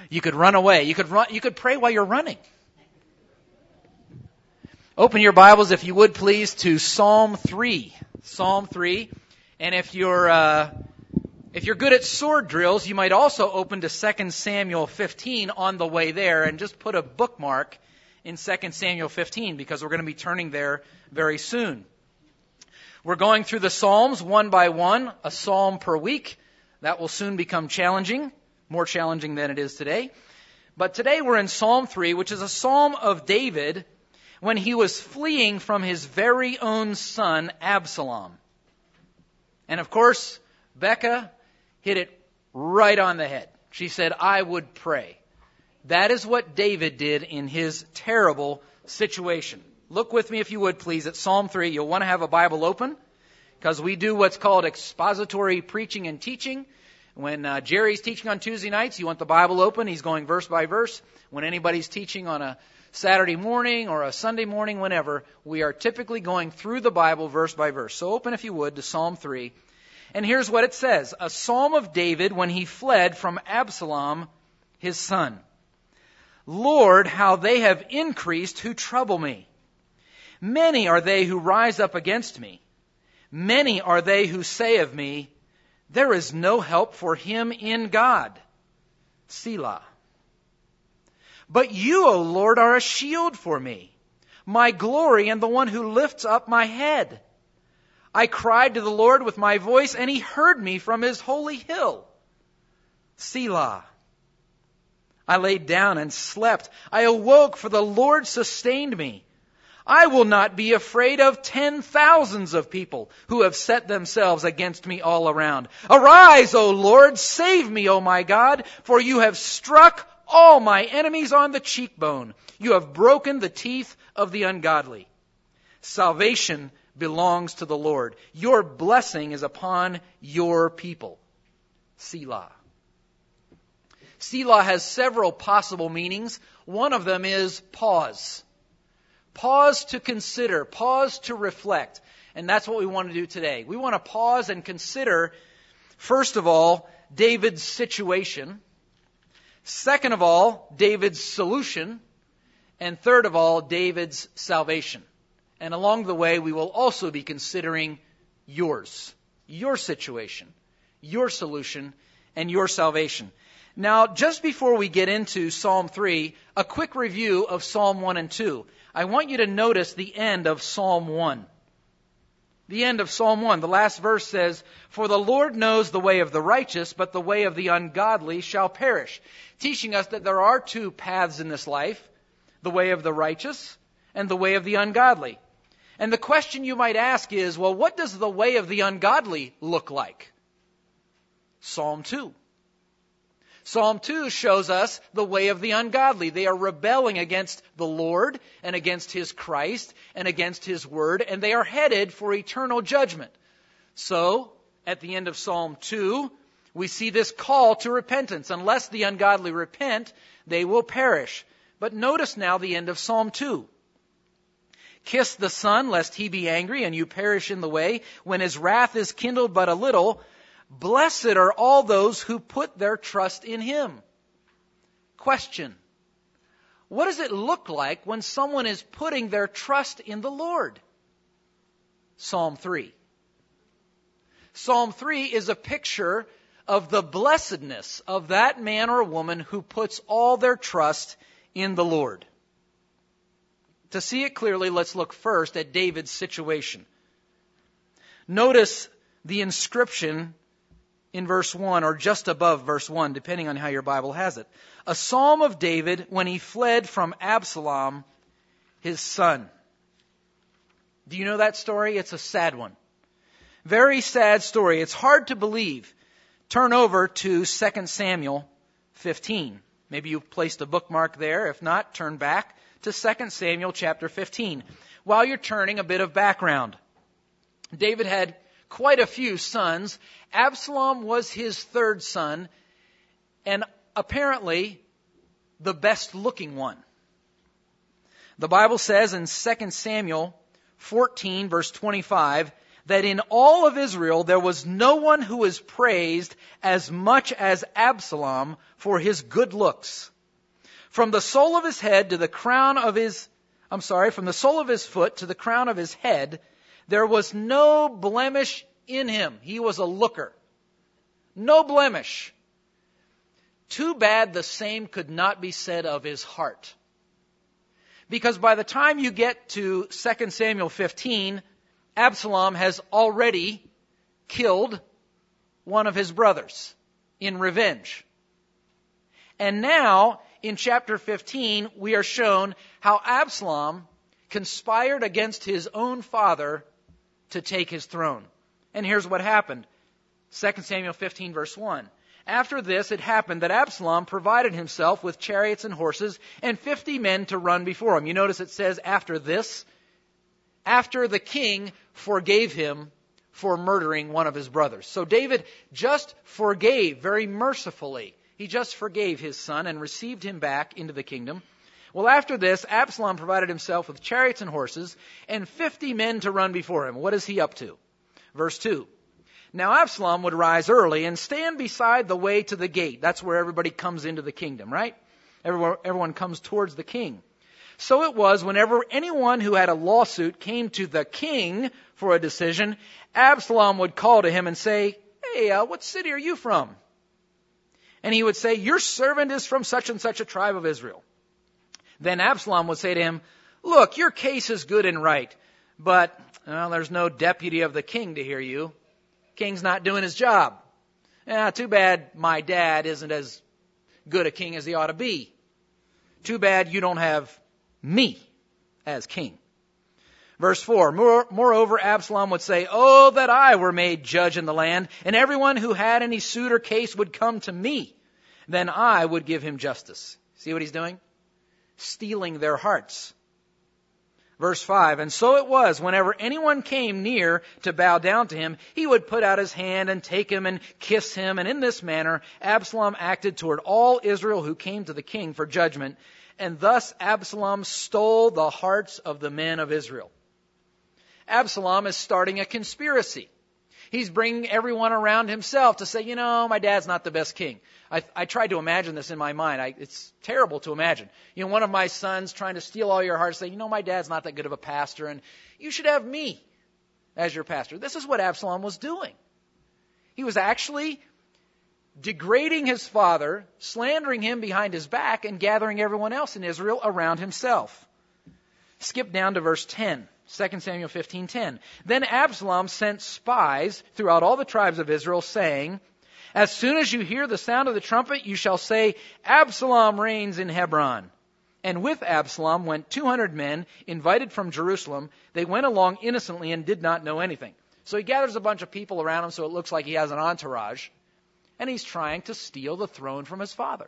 You could run away. You could pray while you're running. Open your Bibles, if you would please, to Psalm 3. Psalm 3. And if you're good at sword drills, you might also open to 2 Samuel 15 on the way there and just put a bookmark in 2 Samuel 15 because we're going to be turning there very soon. We're going through the Psalms one by one, a psalm per week. That will soon become challenging, more challenging than it is today. But today we're in Psalm 3, which is a psalm of David when he was fleeing from his very own son, Absalom. And of course, Becca hit it right on the head. She said, I would pray. That is what David did in his terrible situation. Look with me, if you would, please, at Psalm 3. You'll want to have a Bible open because we do what's called expository preaching and teaching. When Jerry's teaching on Tuesday nights, you want the Bible open. He's going verse by verse. When anybody's teaching on a Saturday morning or a Sunday morning, whenever, we are typically going through the Bible verse by verse. So open, if you would, to Psalm 3. And here's what it says. A psalm of David when he fled from Absalom, his son. Lord, how they have increased who trouble me. Many are they who rise up against me. Many are they who say of me, there is no help for him in God. Selah. But you, O Lord, are a shield for me, my glory and the one who lifts up my head. I cried to the Lord with my voice, and he heard me from his holy hill. Selah. I laid down and slept. I awoke, for the Lord sustained me. I will not be afraid of 10,000s of people who have set themselves against me all around. Arise, O Lord, save me, O my God, for you have struck all my enemies on the cheekbone. You have broken the teeth of the ungodly. Salvation belongs to the Lord. Your blessing is upon your people. Selah. Selah has several possible meanings. One of them is pause. Pause to consider, pause to reflect. And that's what we want to do today. We want to pause and consider, first of all, David's situation. Second of all, David's solution. And third of all, David's salvation. And along the way, we will also be considering yours, your situation, your solution, and your salvation. Now, just before we get into Psalm 3, a quick review of Psalm 1 and 2. I want you to notice the end of Psalm 1. The end of Psalm 1, the last verse says, For the Lord knows the way of the righteous, but the way of the ungodly shall perish. Teaching us that there are two paths in this life, the way of the righteous and the way of the ungodly. And the question you might ask is, well, what does the way of the ungodly look like? Psalm 2. Psalm 2 shows us the way of the ungodly. They are rebelling against the Lord and against His Christ and against His Word, and they are headed for eternal judgment. So, at the end of Psalm 2, we see this call to repentance. Unless the ungodly repent, they will perish. But notice now the end of Psalm 2. Kiss the Son, lest He be angry and you perish in the way, when His wrath is kindled but a little. Blessed are all those who put their trust in Him. Question. What does it look like when someone is putting their trust in the Lord? Psalm 3. Psalm 3 is a picture of the blessedness of that man or woman who puts all their trust in the Lord. To see it clearly, let's look first at David's situation. Notice the inscription in verse 1, or just above verse 1, depending on how your Bible has it. A psalm of David when he fled from Absalom, his son. Do you know that story? It's a sad one. Very sad story. It's hard to believe. Turn over to 2 Samuel 15. Maybe you've placed a bookmark there. If not, turn back to 2 Samuel chapter 15. While you're turning, a bit of background. David had quite a few sons. Absalom was his third son, and apparently the best looking one. The Bible says in 2 Samuel 14, verse 25, that in all of Israel there was no one who was praised as much as Absalom for his good looks. From the sole of his head to the crown of his, from the sole of his foot to the crown of his head, there was no blemish in him. He was a looker. No blemish. Too bad the same could not be said of his heart. Because by the time you get to 2 Samuel 15, Absalom has already killed one of his brothers in revenge. And now, in chapter 15, we are shown how Absalom conspired against his own father to take his throne. And here's what happened. 2 Samuel 15, verse 1. After this, it happened that Absalom provided himself with chariots and horses and 50 men to run before him. You notice it says after this, after the king forgave him for murdering one of his brothers. So David just forgave very mercifully. He just forgave his son and received him back into the kingdom. Well, after this, Absalom provided himself with chariots and horses and 50 men to run before him. What is he up to? Verse 2. Now Absalom would rise early and stand beside the way to the gate. That's where everybody comes into the kingdom, right? Everyone comes towards the king. So it was whenever anyone who had a lawsuit came to the king for a decision, Absalom would call to him and say, "Hey, what city are you from?" And he would say, "Your servant is from such and such a tribe of Israel." Then Absalom would say to him, "Look, your case is good and right, but there's no deputy of the king to hear you. King's not doing his job. Too bad my dad isn't as good a king as he ought to be. Too bad you don't have me as king." Verse 4, moreover, Absalom would say, "Oh, that I were made judge in the land, and everyone who had any suit or case would come to me. Then I would give him justice." See what he's doing? Stealing their hearts. Verse 5, and so it was, whenever anyone came near to bow down to him, he would put out his hand and take him and kiss him. And in this manner, Absalom acted toward all Israel who came to the king for judgment. And thus Absalom stole the hearts of the men of Israel. Absalom is starting a conspiracy. He's bringing everyone around himself to say, my dad's not the best king. I tried to imagine this in my mind. It's terrible to imagine. One of my sons trying to steal all your hearts, saying, my dad's not that good of a pastor, and you should have me as your pastor. This is what Absalom was doing. He was actually degrading his father, slandering him behind his back, and gathering everyone else in Israel around himself. Skip down to verse 10. 2 Samuel 15:10. Then Absalom sent spies throughout all the tribes of Israel, saying, "As soon as you hear the sound of the trumpet, you shall say, 'Absalom reigns in Hebron.'" And with Absalom went 200 men, invited from Jerusalem. They went along innocently and did not know anything. So he gathers a bunch of people around him so it looks like he has an entourage. And he's trying to steal the throne from his father.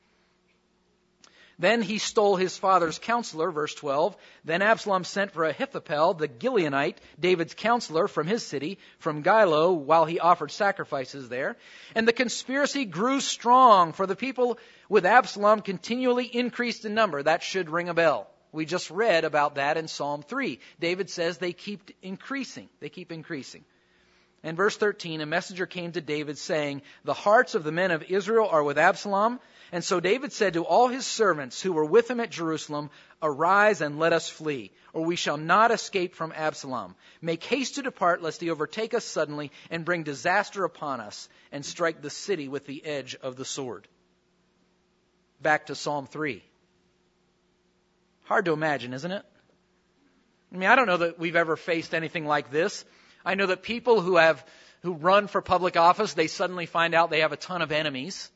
Then he stole his father's counselor, verse 12. Then Absalom sent for Ahithophel, the Gileonite, David's counselor from his city, from Gilo, while he offered sacrifices there. And the conspiracy grew strong, for the people with Absalom continually increased in number. That should ring a bell. We just read about that in Psalm 3. David says they keep increasing. They keep increasing. And verse 13, a messenger came to David saying, "The hearts of the men of Israel are with Absalom." And so David said to all his servants who were with him at Jerusalem, "Arise and let us flee, or we shall not escape from Absalom. Make haste to depart, lest he overtake us suddenly and bring disaster upon us and strike the city with the edge of the sword." Back to Psalm 3. Hard to imagine, isn't it? I don't know that we've ever faced anything like this. I know that people who run for public office, they suddenly find out they have a ton of enemies.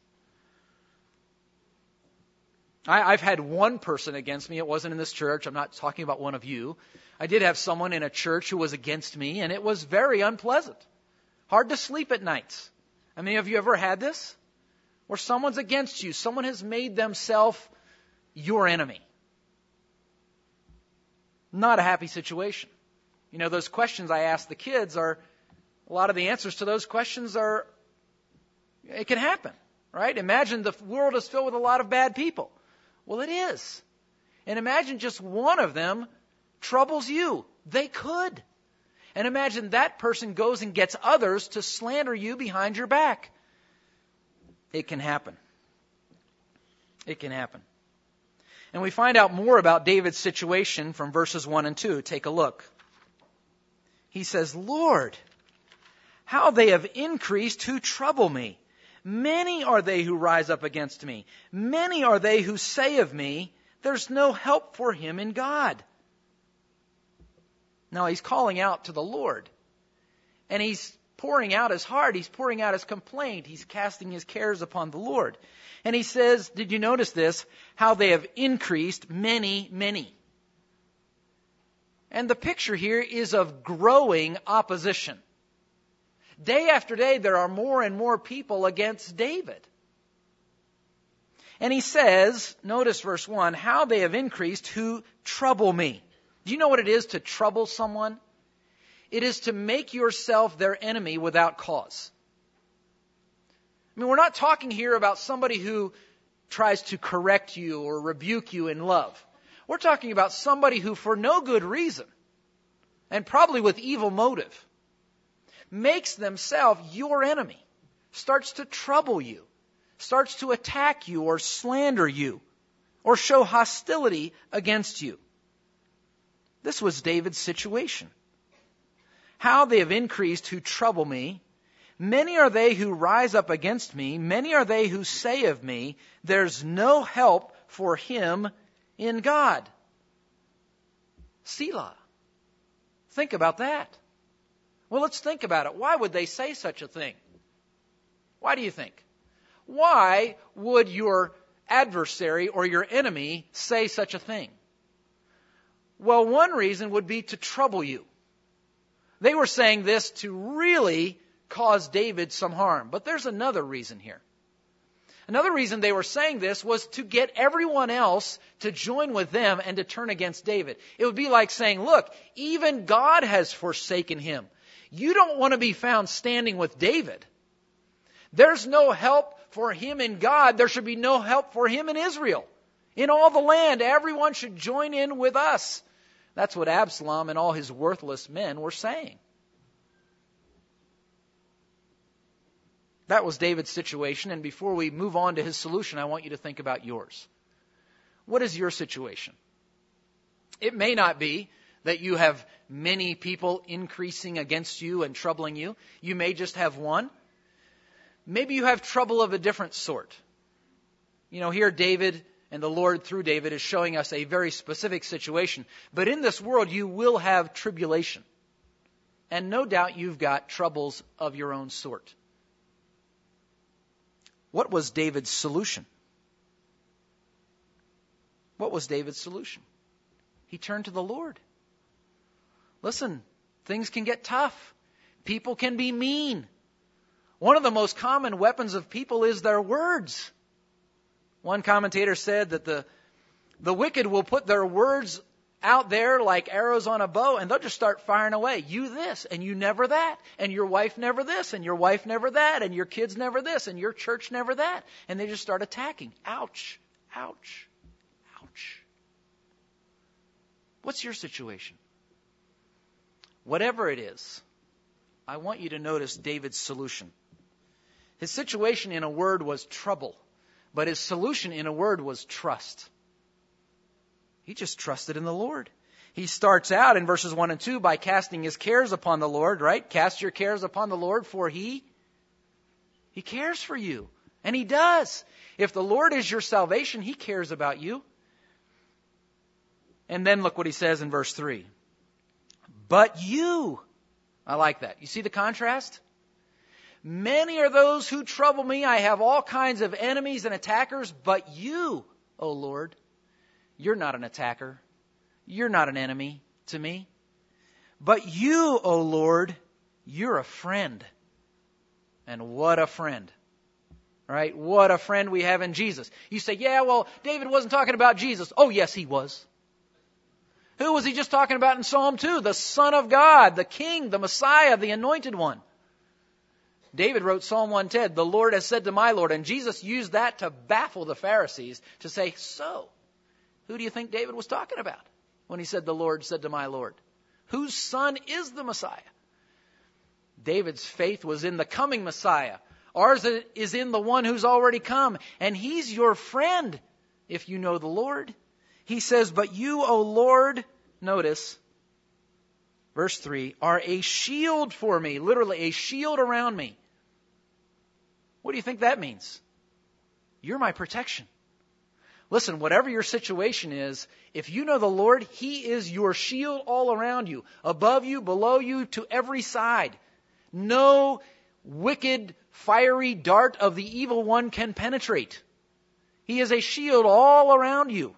I've had one person against me. It wasn't in this church. I'm not talking about one of you. I did have someone in a church who was against me, and it was very unpleasant. Hard to sleep at nights. Have you ever had this? Where someone's against you. Someone has made themselves your enemy. Not a happy situation. Those questions I ask the kids a lot of the answers to those questions it can happen, right? Imagine the world is filled with a lot of bad people. Well, it is. And imagine just one of them troubles you. They could. And imagine that person goes and gets others to slander you behind your back. It can happen. It can happen. And we find out more about David's situation from verses 1 and 2. Take a look. He says, Lord, how they have increased who trouble me. Many are they who rise up against me. Many are they who say of me, there's no help for him in God. Now he's calling out to the Lord. And he's pouring out his heart. He's pouring out his complaint. He's casting his cares upon the Lord. And he says, did you notice this? How they have increased many, many. And the picture here is of growing opposition. Day after day, there are more and more people against David. And he says, notice verse 1, how they have increased who trouble me. Do you know what it is to trouble someone? It is to make yourself their enemy without cause. I mean, we're not talking here about somebody who tries to correct you or rebuke you in love. We're talking about somebody who, for no good reason, and probably with evil motive, makes themselves your enemy, starts to trouble you, starts to attack you or slander you, or show hostility against you. This was David's situation. How they have increased who trouble me. Many are they who rise up against me. Many are they who say of me, there's no help for him in God. Selah. Think about that. Well, let's think about it. Why would they say such a thing? Why do you think? Why would your adversary or your enemy say such a thing? Well, one reason would be to trouble you. They were saying this to really cause David some harm. But there's another reason here. Another reason they were saying this was to get everyone else to join with them and to turn against David. It would be like saying, look, even God has forsaken him. You don't want to be found standing with David. There's no help for him in God. There should be no help for him in Israel. In all the land, everyone should join in with us. That's what Absalom and all his worthless men were saying. That was David's situation, and before we move on to his solution, I want you to think about yours. What is your situation? It may not be that you have many people increasing against you and troubling you. You may just have one. Maybe you have trouble of a different sort. You know, here David and the Lord through David is showing us a very specific situation. But in this world you will have tribulation. And no doubt you've got troubles of your own sort. What was David's solution? What was David's solution? He turned to the Lord. Listen, things can get tough. People can be mean. One of the most common weapons of people is their words. One commentator said that the wicked will put their words out there like arrows on a bow, and they'll just start firing away. You this, and you never that, and your wife never this, and your wife never that, and your kids never this, and your church never that. And they just start attacking. Ouch, ouch, ouch. What's your situation? Whatever it is, I want you to notice David's solution. His situation in a word was trouble, but his solution in a word was trust. He just trusted in the Lord. He starts out in verses 1 and 2 by casting his cares upon the Lord, right? Cast your cares upon the Lord, for He cares for you. And He does. If the Lord is your salvation, He cares about you. And then look what he says in verse 3. But you, I like that. You see the contrast? Many are those who trouble me. I have all kinds of enemies and attackers, but you, O Lord, you're not an attacker. You're not an enemy to me. But you, O Lord, you're a friend. And what a friend. Right? What a friend we have in Jesus. You say, yeah, well, David wasn't talking about Jesus. Oh, yes, he was. Who was he just talking about in Psalm 2? The Son of God, the King, the Messiah, the Anointed One. David wrote Psalm 110, the Lord has said to my Lord, and Jesus used that to baffle the Pharisees to say, so, who do you think David was talking about when he said the Lord said to my Lord? whose son is the Messiah. David's faith was in the coming Messiah. Ours is in the one who's already come. And he's your friend if you know the Lord. He says, but you, O Lord, notice, verse 3, are a shield for me. Literally, a shield around me. What do you think that means? You're my protection. Listen, whatever your situation is, if you know the Lord, He is your shield all around you, above you, below you, to every side. No wicked, fiery dart of the evil one can penetrate. He is a shield all around you.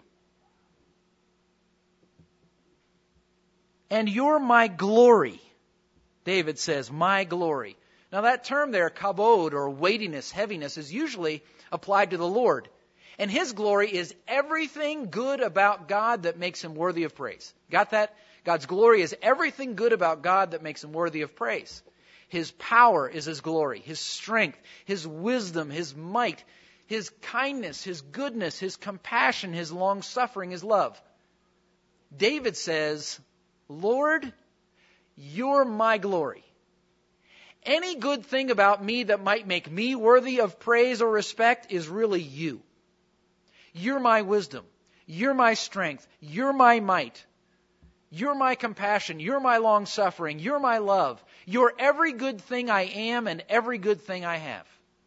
And you're my glory. David says, my glory. Now that term there, kabod, or weightiness, heaviness, is usually applied to the Lord. And His glory is everything good about God that makes Him worthy of praise. Got that? God's glory is everything good about God that makes Him worthy of praise. His power is His glory, His strength, His wisdom, His might, His kindness, His goodness, His compassion, His long-suffering, His love. David says, Lord, you're my glory. Any good thing about me that might make me worthy of praise or respect is really you. You're my wisdom. You're my strength. You're my might. You're my compassion. You're my long-suffering. You're my love. You're every good thing I am and every good thing I have.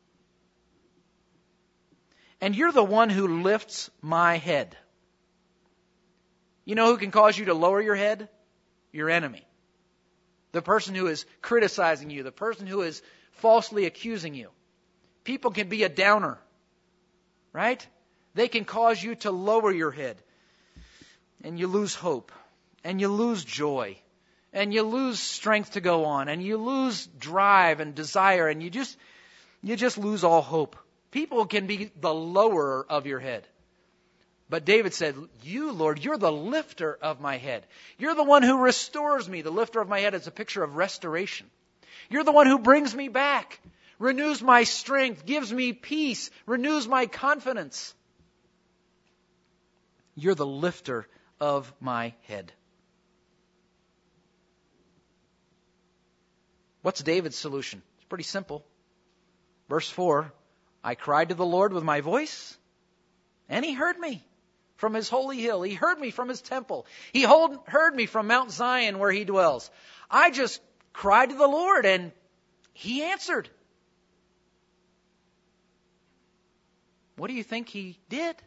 And you're the one who lifts my head. You know who can cause you to lower your head? Your enemy. The person who is criticizing you. The person who is falsely accusing you. People can be a downer. Right? They can cause you to lower your head. And you lose hope. And you lose joy. And you lose strength to go on. And you lose drive and desire. And you just lose all hope. People can be the lowerer of your head. But David said, you, Lord, you're the lifter of my head. You're the one who restores me. The lifter of my head is a picture of restoration. You're the one who brings me back, renews my strength, gives me peace, renews my confidence. You're the lifter of my head. What's David's solution? It's pretty simple. Verse 4, I cried to the Lord with my voice, and He heard me. From His holy hill. He heard me from His temple. He heard me from Mount Zion where He dwells. I just cried to the Lord and He answered. What do you think He did?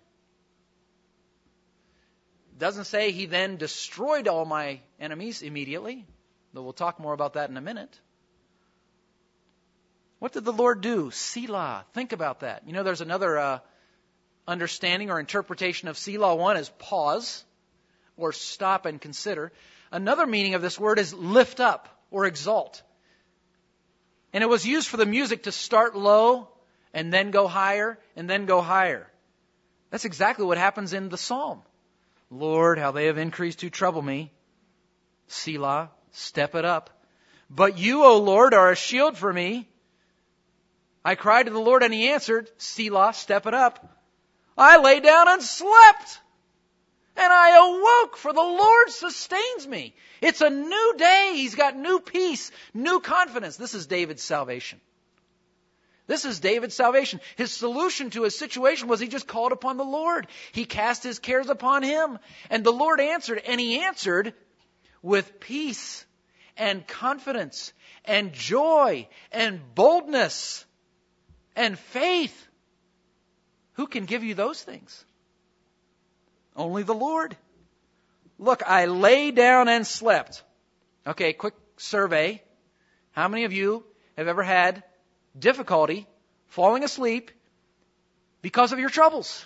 It doesn't say He then destroyed all my enemies immediately, though we'll talk more about that in a minute. What did the Lord do? Selah. Think about that. You know, there's another understanding or interpretation of Selah. One is pause or stop and consider. Another meaning of this word is lift up or exalt. And it was used for the music to start low and then go higher and then go higher. That's exactly what happens in the psalm. Lord, how they have increased to trouble me. Selah, step it up. But you, O Lord, are a shield for me. I cried to the Lord and He answered. Selah, step it up. I lay down and slept, and I awoke, for the Lord sustains me. It's a new day. He's got new peace, new confidence. This is David's salvation. This is David's salvation. His solution to his situation was he just called upon the Lord. He cast his cares upon Him, and the Lord answered, and He answered with peace and confidence and joy and boldness and faith. Who can give you those things? Only the Lord. Look, I lay down and slept. Okay, quick survey. How many of you have ever had difficulty falling asleep because of your troubles?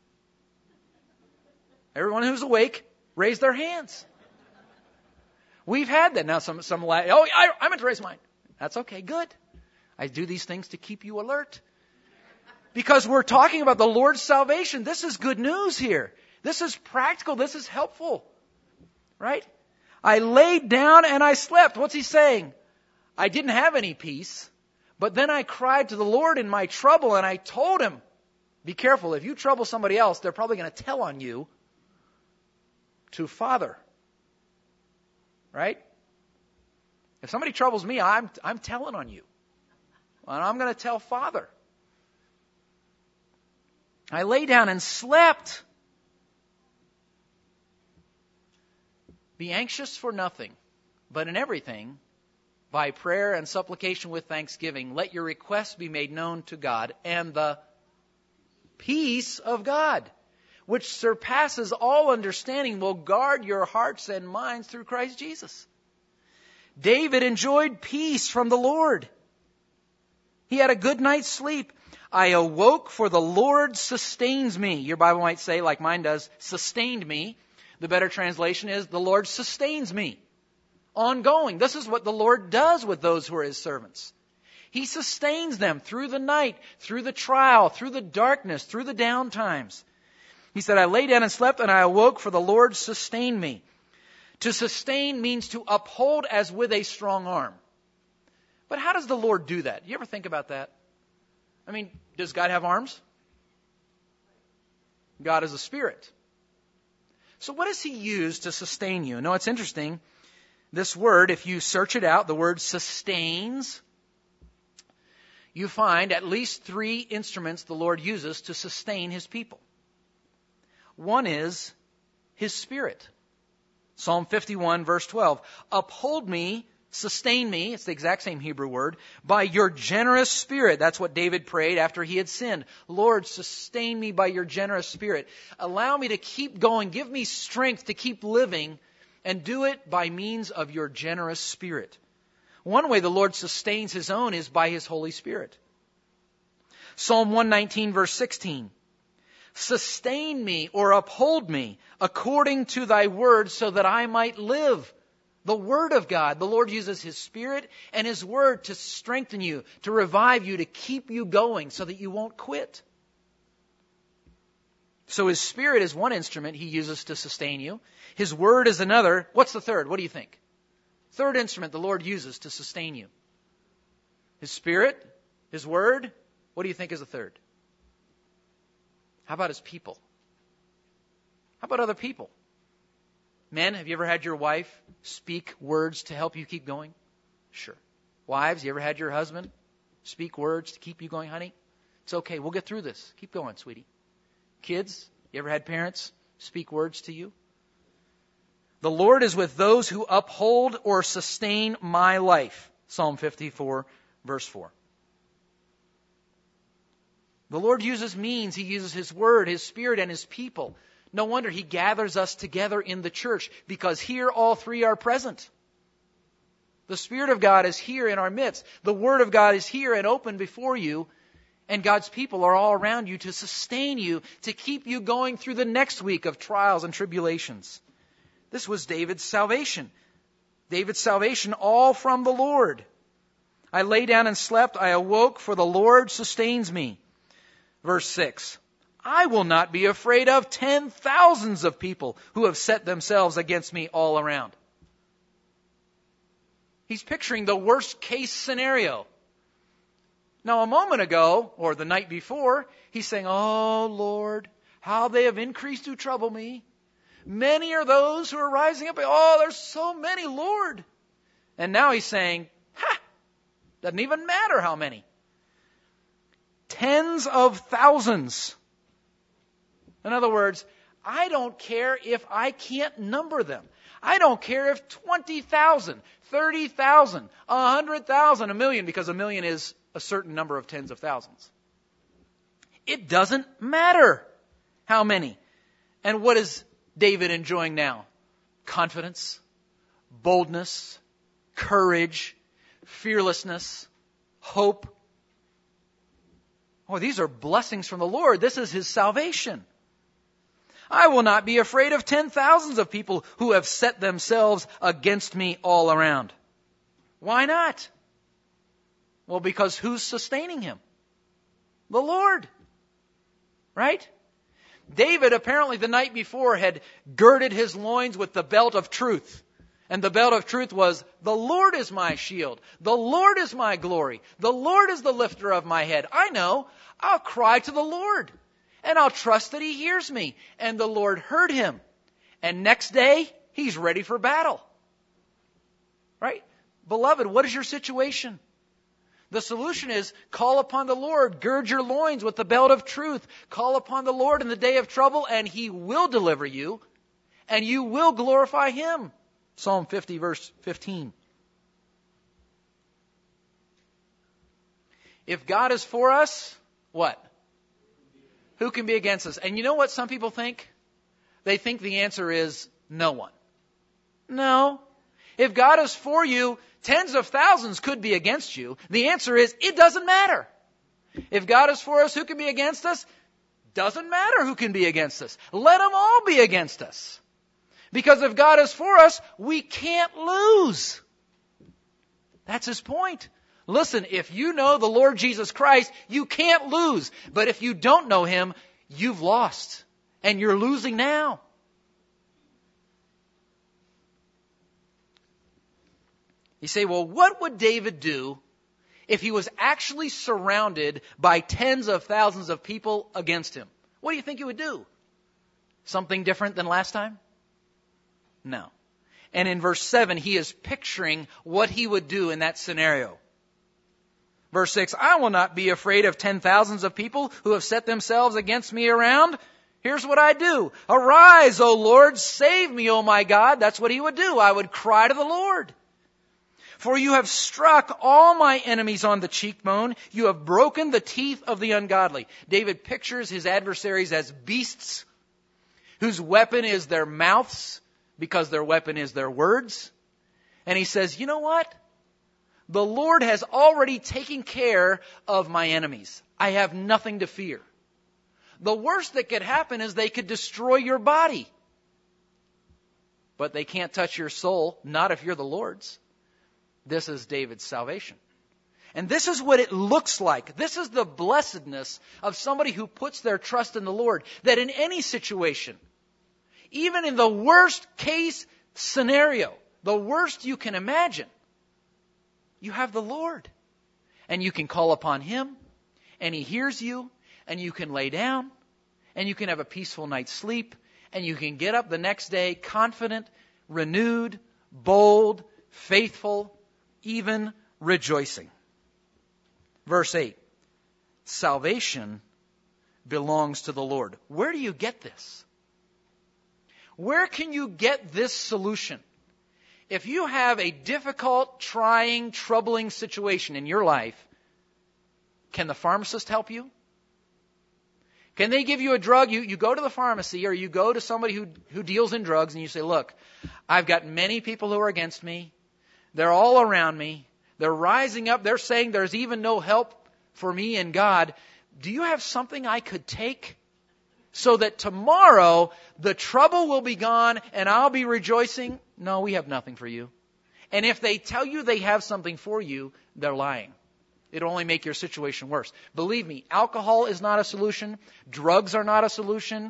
Everyone who's awake, raise their hands. We've had that. Now some I meant to raise mine. That's okay, good. I do these things to keep you alert. Because we're talking about the Lord's salvation. This is good news here. This is practical. This is helpful. Right? I laid down and I slept. What's he saying? I didn't have any peace, but then I cried to the Lord in my trouble and I told Him, be careful. If you trouble somebody else, they're probably going to tell on you to Father. Right? If somebody troubles me, I'm telling on you. And I'm going to tell Father. I lay down and slept. Be anxious for nothing, but in everything, by prayer and supplication with thanksgiving, let your requests be made known to God, and the peace of God, which surpasses all understanding, will guard your hearts and minds through Christ Jesus. David enjoyed peace from the Lord. He had a good night's sleep. I awoke, for the Lord sustains me. Your Bible might say, like mine does, sustained me. The better translation is, the Lord sustains me. Ongoing. This is what the Lord does with those who are His servants. He sustains them through the night, through the trial, through the darkness, through the down times. He said, I lay down and slept, and I awoke, for the Lord sustained me. To sustain means to uphold as with a strong arm. But how does the Lord do that? You ever think about that? I mean, does God have arms? God is a spirit. So what does He use to sustain you? No, it's interesting. This word, if you search it out, the word sustains, you find at least 3 instruments the Lord uses to sustain His people. One is His Spirit. Psalm 51, verse 12. Uphold me, sustain me, it's the exact same Hebrew word, by your generous Spirit. That's what David prayed after he had sinned. Lord, sustain me by your generous Spirit. Allow me to keep going. Give me strength to keep living, and do it by means of your generous Spirit. One way the Lord sustains His own is by His Holy Spirit. Psalm 119, verse 16. Sustain me or uphold me according to thy word so that I might live. The Word of God. The Lord uses His Spirit and His Word to strengthen you, to revive you, to keep you going so that you won't quit. So His Spirit is one instrument He uses to sustain you. His Word is another. What's the third? What do you think? Third instrument the Lord uses to sustain you. His Spirit, His Word. What do you think is the third? How about His people? How about other people? Men, have you ever had your wife speak words to help you keep going? Sure. Wives, you ever had your husband speak words to keep you going? Honey, it's okay. We'll get through this. Keep going, sweetie. Kids, you ever had parents speak words to you? The Lord is with those who uphold or sustain my life. Psalm 54, verse 4. The Lord uses means. He uses His Word, His Spirit, and His people. No wonder He gathers us together in the church, because here all 3 are present. The Spirit of God is here in our midst. The Word of God is here and open before you. And God's people are all around you to sustain you, to keep you going through the next week of trials and tribulations. This was David's salvation. David's salvation all from the Lord. I lay down and slept. I awoke, for the Lord sustains me. Verse 6. I will not be afraid of 10,000s of people who have set themselves against me all around. He's picturing the worst case scenario. Now, a moment ago, or the night before, he's saying, oh, Lord, how they have increased to trouble me. Many are those who are rising up. Oh, there's so many, Lord. And now he's saying, doesn't even matter how many. Tens of thousands. In other words, I don't care if I can't number them. I don't care if 20,000, 30,000, 100,000, a million, because a million is a certain number of tens of thousands. It doesn't matter how many. And what is David enjoying now? Confidence, boldness, courage, fearlessness, hope. Oh, these are blessings from the Lord. This is His salvation. I will not be afraid of 10,000s of people who have set themselves against me all around. Why not? Well, because who's sustaining him? The Lord. Right? David apparently the night before had girded his loins with the belt of truth. And the belt of truth was, the Lord is my shield. The Lord is my glory. The Lord is the lifter of my head. I know. I'll cry to the Lord. And I'll trust that He hears me. And the Lord heard him. And next day, he's ready for battle. Right? Beloved, what is your situation? The solution is call upon the Lord. Gird your loins with the belt of truth. Call upon the Lord in the day of trouble, and He will deliver you, and you will glorify Him. Psalm 50, verse 15. If God is for us, what? Who can be against us? And you know what some people think? They think the answer is no one. No. If God is for you, tens of thousands could be against you. The answer is, it doesn't matter. If God is for us, who can be against us? Doesn't matter who can be against us. Let them all be against us. Because if God is for us, we can't lose. That's His point. Listen, if you know the Lord Jesus Christ, you can't lose. But if you don't know Him, you've lost. And you're losing now. You say, well, what would David do if he was actually surrounded by tens of thousands of people against him? What do you think he would do? Something different than last time? No. And in verse 7, he is picturing what he would do in that scenario. Verse 6, I will not be afraid of 10,000s of people who have set themselves against me around. Here's what I do. Arise, O Lord, save me, O my God. That's what he would do. I would cry to the Lord. For you have struck all my enemies on the cheekbone. You have broken the teeth of the ungodly. David pictures his adversaries as beasts whose weapon is their mouths because their weapon is their words. And he says, you know what? The Lord has already taken care of my enemies. I have nothing to fear. The worst that could happen is they could destroy your body. But they can't touch your soul, not if you're the Lord's. This is David's salvation. And this is what it looks like. This is the blessedness of somebody who puts their trust in the Lord. That in any situation, even in the worst case scenario, the worst you can imagine, you have the Lord. And you can call upon Him, and He hears you, and you can lay down, and you can have a peaceful night's sleep, and you can get up the next day confident, renewed, bold, faithful, even rejoicing. Verse 8, salvation belongs to the Lord. Where do you get this? Where can you get this solution? If you have a difficult, trying, troubling situation in your life, can the pharmacist help you? Can they give you a drug? You go to the pharmacy or you go to somebody who deals in drugs and you say, look, I've got many people who are against me. They're all around me. They're rising up. They're saying there's even no help for me in God. Do you have something I could take so that tomorrow the trouble will be gone and I'll be rejoicing? No, we have nothing for you. And if they tell you they have something for you, they're lying. It'll only make your situation worse. Believe me, alcohol is not a solution. Drugs are not a solution.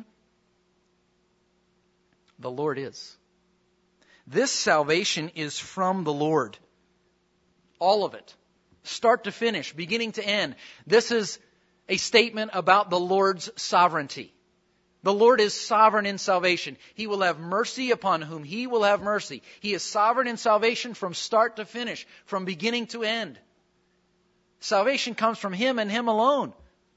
The Lord is. This salvation is from the Lord. All of it. Start to finish, beginning to end. This is a statement about the Lord's sovereignty. The Lord is sovereign in salvation. He will have mercy upon whom He will have mercy. He is sovereign in salvation from start to finish, from beginning to end. Salvation comes from Him and Him alone.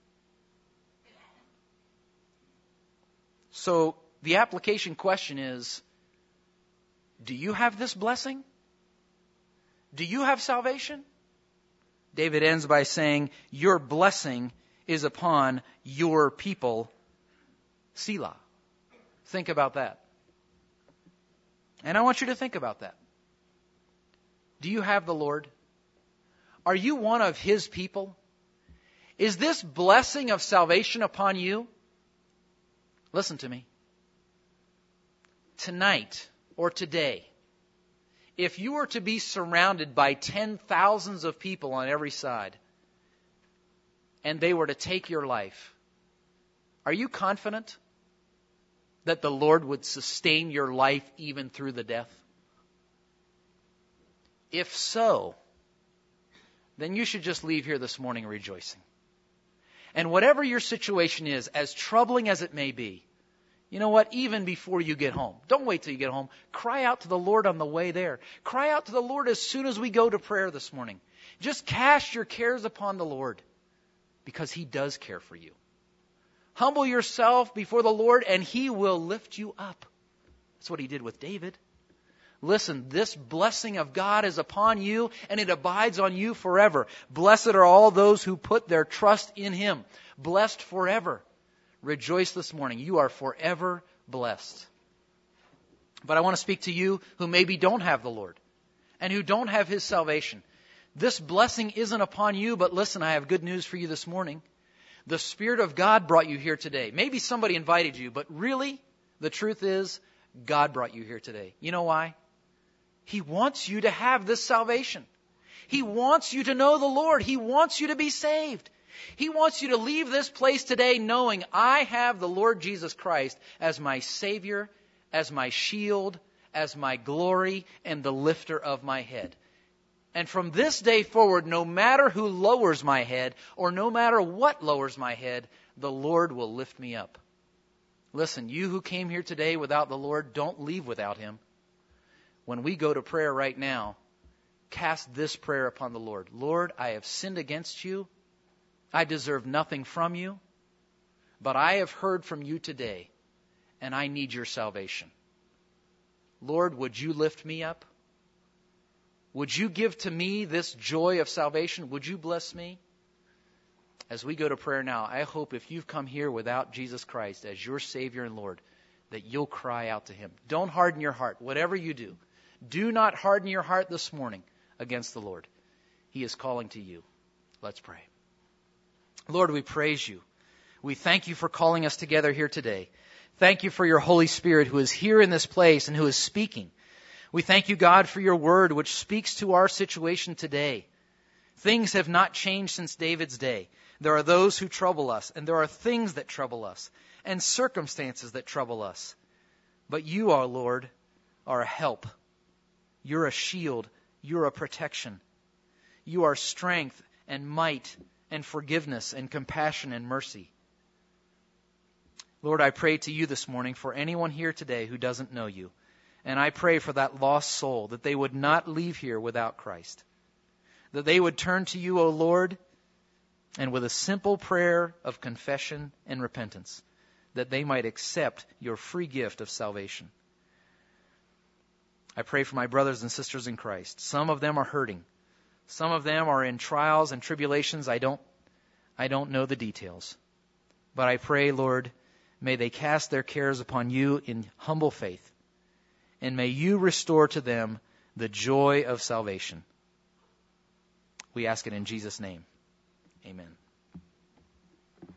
So the application question is, do you have this blessing? Do you have salvation? David ends by saying, your blessing is upon your people, Selah. Think about that. And I want you to think about that. Do you have the Lord? Are you one of His people? Is this blessing of salvation upon you? Listen to me. Tonight or today, if you were to be surrounded by 10,000s of people on every side, and they were to take your life, are you confident that the Lord would sustain your life even through the death? If so, then you should just leave here this morning rejoicing. And whatever your situation is, as troubling as it may be, You know what? Even before you get home. Don't wait till you get home. Cry out to the Lord on the way there. Cry out to the Lord as soon as we go to prayer this morning. Just cast your cares upon the Lord because He does care for you. Humble yourself before the Lord and He will lift you up. That's what He did with David. Listen, this blessing of God is upon you and it abides on you forever. Blessed are all those who put their trust in Him. Blessed forever. Rejoice this morning. You are forever blessed. But I want to speak to you who maybe don't have the Lord and who don't have His salvation. This blessing isn't upon you, but listen, I have good news for you this morning. The Spirit of God brought you here today. Maybe somebody invited you, but really, the truth is, God brought you here today. You know why? He wants you to have this salvation. He wants you to know the Lord. He wants you to be saved. He wants you to leave this place today knowing I have the Lord Jesus Christ as my Savior, as my shield, as my glory, and the lifter of my head. And from this day forward, no matter who lowers my head, or no matter what lowers my head, the Lord will lift me up. Listen, you who came here today without the Lord, don't leave without Him. When we go to prayer right now, cast this prayer upon the Lord. Lord, I have sinned against you. I deserve nothing from you, but I have heard from you today, and I need your salvation. Lord, would you lift me up? Would you give to me this joy of salvation? Would you bless me? As we go to prayer now, I hope if you've come here without Jesus Christ as your Savior and Lord, that you'll cry out to Him. Don't harden your heart. Whatever you do, do not harden your heart this morning against the Lord. He is calling to you. Let's pray. Lord, we praise you. We thank you for calling us together here today. Thank you for your Holy Spirit who is here in this place and who is speaking. We thank you, God, for your word which speaks to our situation today. Things have not changed since David's day. There are those who trouble us, and there are things that trouble us, and circumstances that trouble us. But you, our Lord, are a help. You're a shield. You're a protection. You are strength and might and forgiveness and compassion and mercy. Lord, I pray to you this morning for anyone here today who doesn't know you. And I pray for that lost soul, that they would not leave here without Christ. That they would turn to you, O Lord, and with a simple prayer of confession and repentance, that they might accept your free gift of salvation. I pray for my brothers and sisters in Christ. Some of them are hurting. Some of them are in trials and tribulations. I don't know the details. But I pray, Lord, may they cast their cares upon you in humble faith. And may you restore to them the joy of salvation. We ask it in Jesus' name. Amen.